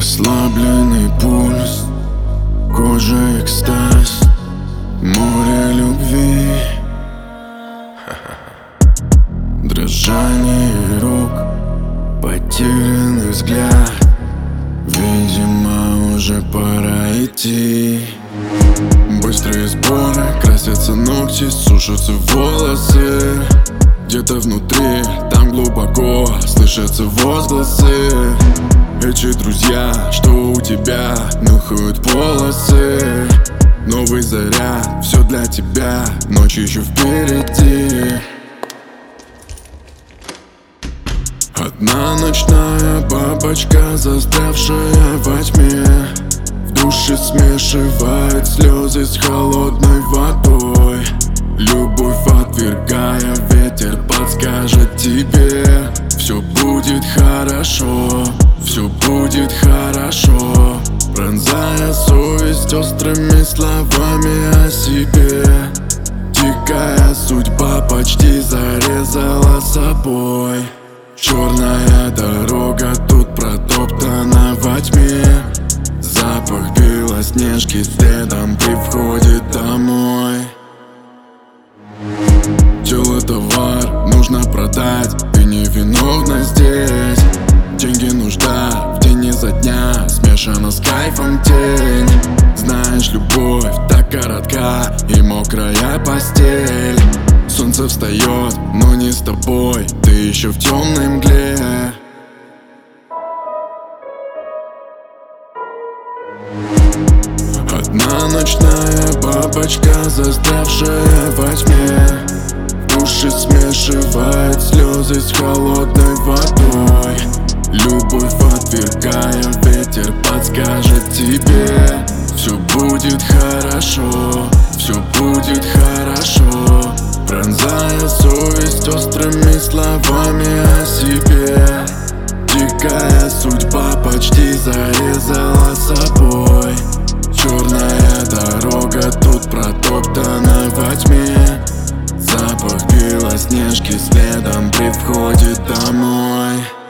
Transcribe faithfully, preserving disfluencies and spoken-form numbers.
Расслабленный пульс, кожа экстаз, море любви. Дрожание рук, потерянный взгляд. Видимо, уже пора идти. Быстрые сборы, красятся ногти, сушатся волосы. Где-то внутри, там глубоко, слышатся возгласы. Эти друзья, что у тебя, нюхают полосы. Новый заряд, все для тебя, ночь еще впереди. Одна ночная бабочка, застрявшая во тьме. В душе смешивает слезы с холодной водой. Любовь отвергая, ветер подскажет тебе: все будет хорошо, все будет хорошо. Пронзая совесть острыми словами о себе. Дикая судьба почти зарезала собой. Черная дорога тут протоптана во тьме. Запах белоснежки следом при входе домой. Тело товар, нужно продать, ты невиновна здесь. Деньги нужда, в день изо дня, смешана с кайфом тень. Знаешь, любовь так коротка и мокрая постель. Солнце встает, но не с тобой, ты еще в темной мгле. Одна ночная бабочка, застрявшая во тьме. В душе смешивает слезы с холодной водой. Любовь отвергая, ветер подскажет тебе: все будет хорошо, все будет хорошо. Пронзая совесть острыми словами о себе. Дикая судьба почти зарезала собой. Черная дорога тут протоптана во тьме. Запах белоснежки следом при входе домой.